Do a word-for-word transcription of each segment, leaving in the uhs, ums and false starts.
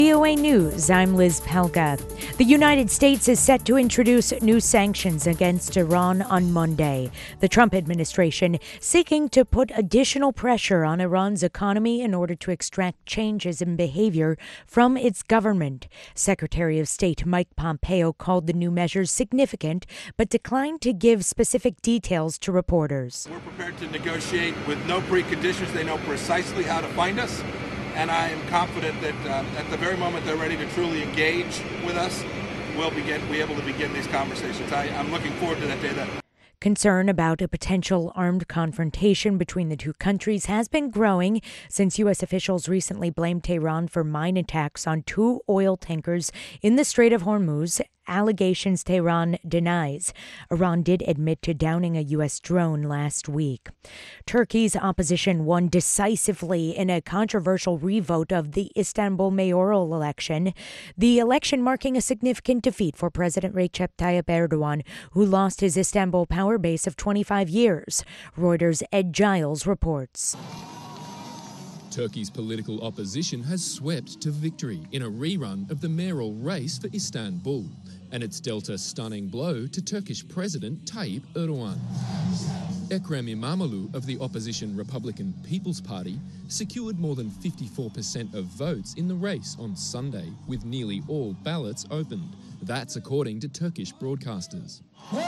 V O A News, I'm Liz Pelga. The United States is set to introduce new sanctions against Iran on Monday. The Trump administration seeking to put additional pressure on Iran's economy in order to extract changes in behavior from its government. Secretary of State Mike Pompeo called the new measures significant, but declined to give specific details to reporters. We're prepared to negotiate with no preconditions. They know precisely how to find us. And I am confident that uh, at the very moment they're ready to truly engage with us, we'll begin, be able to begin these conversations. I, I'm looking forward to that day. That Concern about a potential armed confrontation between the two countries has been growing since U S officials recently blamed Tehran for mine attacks on two oil tankers in the Strait of Hormuz, allegations Tehran denies. Iran did admit to downing a U S drone last week. Turkey's opposition won decisively in a controversial revote of the Istanbul mayoral election, the election marking a significant defeat for President Recep Tayyip Erdogan, who lost his Istanbul power base of twenty-five years. Reuters' Ed Giles reports. Turkey's political opposition has swept to victory in a rerun of the mayoral race for Istanbul, and it's dealt a stunning blow to Turkish President Tayyip Erdogan. Ekrem İmamoğlu of the opposition Republican People's Party secured more than fifty-four percent of votes in the race on Sunday, with nearly all ballots opened. That's according to Turkish broadcasters.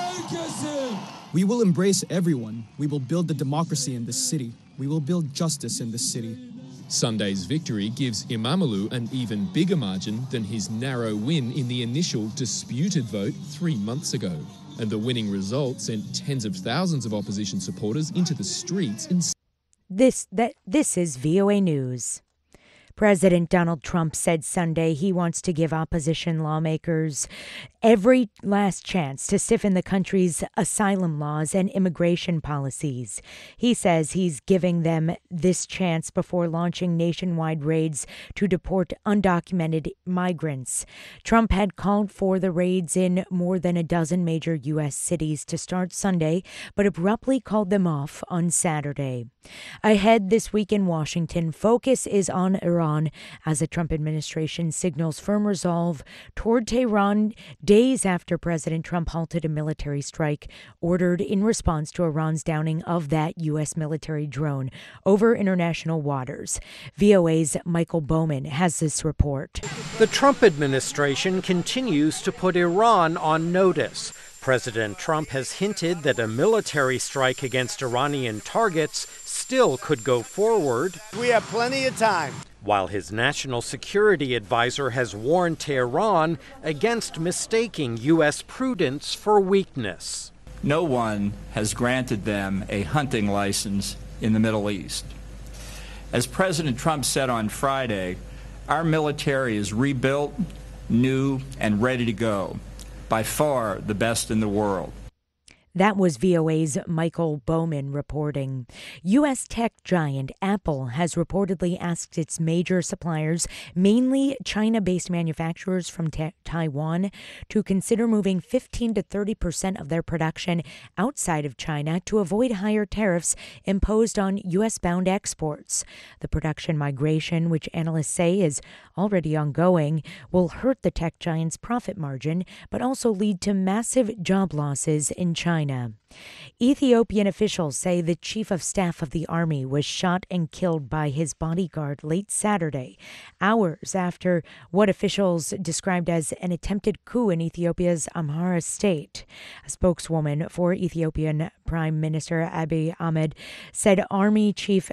We will embrace everyone. We will build the democracy in this city. We will build justice in this city. Sunday's victory gives İmamoğlu an even bigger margin than his narrow win in the initial disputed vote three months ago. And the winning result sent tens of thousands of opposition supporters into the streets in This that this is V O A News. President Donald Trump said Sunday he wants to give opposition lawmakers every last chance to stiffen the country's asylum laws and immigration policies. He says he's giving them this chance before launching nationwide raids to deport undocumented migrants. Trump had called for the raids in more than a dozen major U S cities to start Sunday, but abruptly called them off on Saturday. Ahead this week in Washington, focus is on Iran as the Trump administration signals firm resolve toward Tehran days after President Trump halted a military strike ordered in response to Iran's downing of that U S military drone over international waters. V O A's Michael Bowman has this report. The Trump administration continues to put Iran on notice. President Trump has hinted that a military strike against Iranian targets still could go forward. We have plenty of time. While his national security advisor has warned Tehran against mistaking U S prudence for weakness. No one has granted them a hunting license in the Middle East. As President Trump said on Friday, our military is rebuilt, new, and ready to go. By far the best in the world. That was V O A's Michael Bowman reporting. U S tech giant Apple has reportedly asked its major suppliers, mainly China-based manufacturers from ta- Taiwan, to consider moving fifteen to thirty percent of their production outside of China to avoid higher tariffs imposed on U S-bound exports. The production migration, which analysts say is already ongoing, will hurt the tech giant's profit margin, but also lead to massive job losses in China. Ethiopian officials say the chief of staff of the army was shot and killed by his bodyguard late Saturday, hours after what officials described as an attempted coup in Ethiopia's Amhara state. A spokeswoman for Ethiopian Prime Minister Abiy Ahmed said Army Chief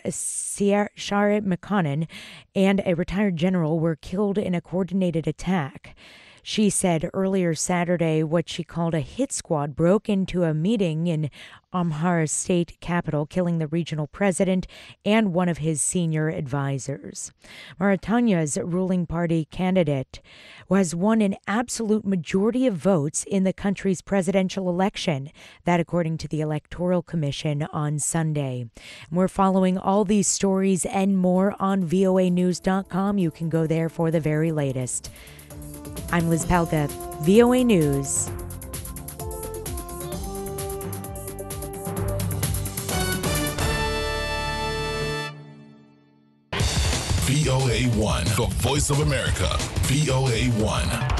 Share Mekonnen and a retired general were killed in a coordinated attack. She said earlier Saturday what she called a hit squad broke into a meeting in Amhara's state capital, killing the regional president and one of his senior advisors. Mauritania's ruling party candidate has won an absolute majority of votes in the country's presidential election, that according to the Electoral Commission on Sunday. We're following all these stories and more on V O A news dot com. You can go there for the very latest. I'm Liz Pelga, V O A News. V O A A one, the voice of America, V O A one.